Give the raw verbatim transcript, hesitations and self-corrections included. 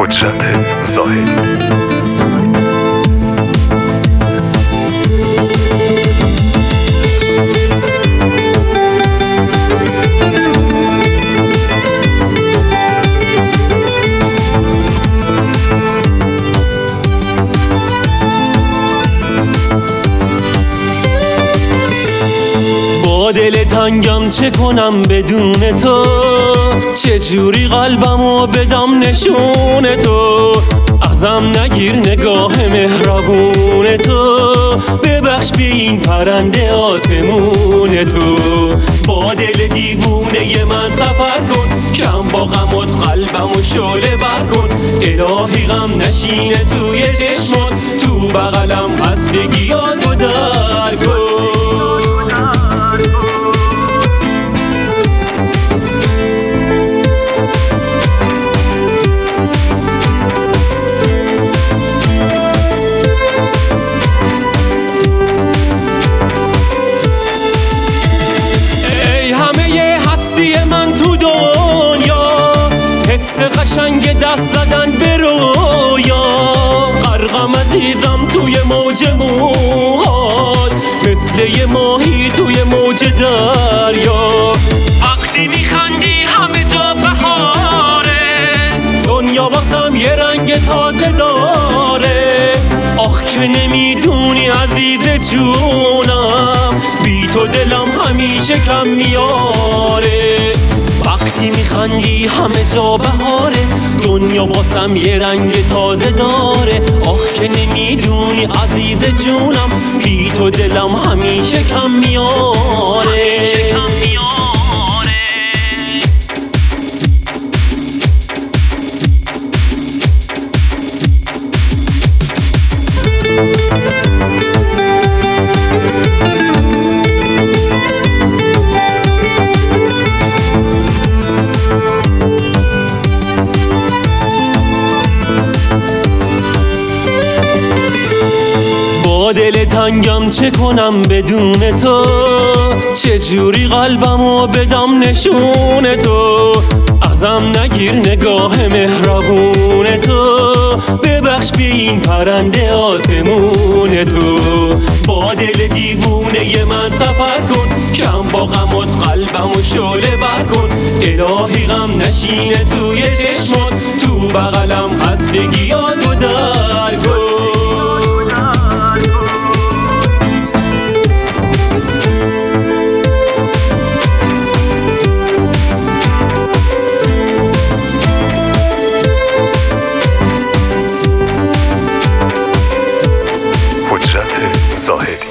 حجت زاهدی. با دل تنگم چه کنم بدون تو، چه جوری قلبمو بدم نشون تو. ازم نگیر نگاه مهربون تو، ببخش به این پرنده آسمون تو. با دل دیوونه من سفر کن، کم با غمت قلبمو شعله بر کن. الهی غم نشینه توی چشمات، تو بغلم خستگیاتو در کن. من تو دنیا حس قشنگ دست زدن به رویا، غرقم عزیزم توی موج موهات، مثل یه ماهی توی موج دریا. وقتی میخندی همه جا بهاره، دنیا واسم یه رنگ تازه داره. آخ که نمیدونی عزیز جونم، بی تو دلم همیشه کم میاره. وقتی میخندی همه جا بهاره، دنیا واسم یه رنگ تازه داره. آخ که نمیدونی عزیز جونم، بی تو دلم همیشه کم میاره. با دل تنگم چه کنم بدون تو، چه جوری قلبمو بدم نشون تو. ازم نگیر نگاه مهربون تو، ببخش به این پرنده آسمون تو. با دل دیوونه من سفر کن، کم با غمت قلبمو شعله بر کن. الهی غم نشینه توی چشمات، تو بغلم خستگیاتو در کن. حجت زاهدی.